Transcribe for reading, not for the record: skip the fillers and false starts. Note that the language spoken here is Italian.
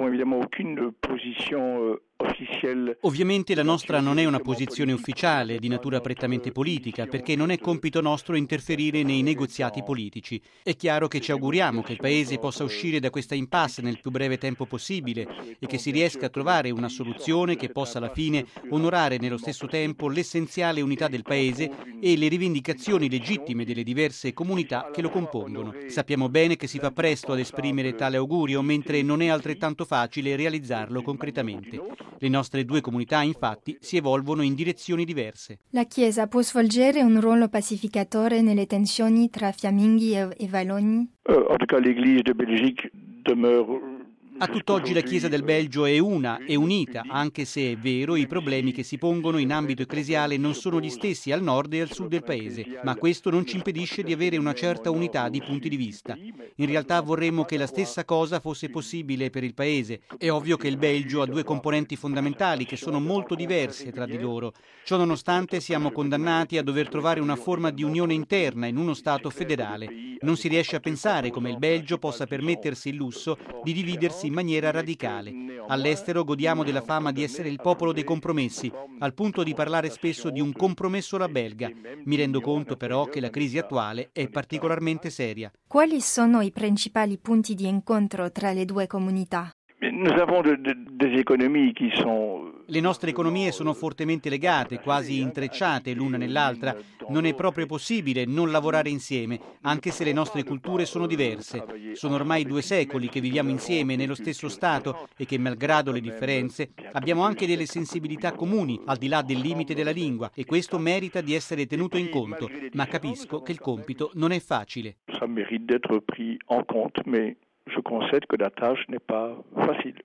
n'avons évidemment aucune position officielle. Ovviamente la nostra non è una posizione ufficiale di natura prettamente politica, perché non è compito nostro interferire nei negoziati politici. È chiaro che ci auguriamo che il Paese possa uscire da questa impasse nel più breve tempo possibile e che si riesca a trovare una soluzione che possa alla fine onorare nello stesso tempo l'essenziale unità del Paese e le rivendicazioni legittime delle diverse comunità che lo compongono. Sappiamo bene che si fa presto ad esprimere tale augurio, mentre non è altrettanto facile realizzarlo concretamente. Le nostre due comunità, infatti, si evolvono in direzioni diverse. La Chiesa può svolgere un ruolo pacificatore nelle tensioni tra fiamminghi e valloni? En tout cas, l'Église de Belgique demeure. A tutt'oggi la Chiesa del Belgio è una, è unita, anche se è vero i problemi che si pongono in ambito ecclesiale non sono gli stessi al nord e al sud del Paese, ma questo non ci impedisce di avere una certa unità di punti di vista. In realtà vorremmo che la stessa cosa fosse possibile per il Paese. È ovvio che il Belgio ha due componenti fondamentali che sono molto diverse tra di loro. Ciò nonostante siamo condannati a dover trovare una forma di unione interna in uno Stato federale. Non si riesce a pensare come il Belgio possa permettersi il lusso di dividersi in maniera radicale. All'estero godiamo della fama di essere il popolo dei compromessi, al punto di parlare spesso di un compromesso alla belga. Mi rendo conto però che la crisi attuale è particolarmente seria. Quali sono i principali punti di incontro tra le due comunità? Nous avons des économies qui sont. Le nostre economie sono fortemente legate, quasi intrecciate l'una nell'altra. Non è proprio possibile non lavorare insieme, anche se le nostre culture sono diverse. Sono ormai 2 secoli che viviamo insieme nello stesso Stato e che, malgrado le differenze, abbiamo anche delle sensibilità comuni, al di là del limite della lingua, e questo merita di essere tenuto in conto, ma capisco che il compito non è facile. Ça mérite d'être pris en compte, mais je concède que la tâche n'est pas facile.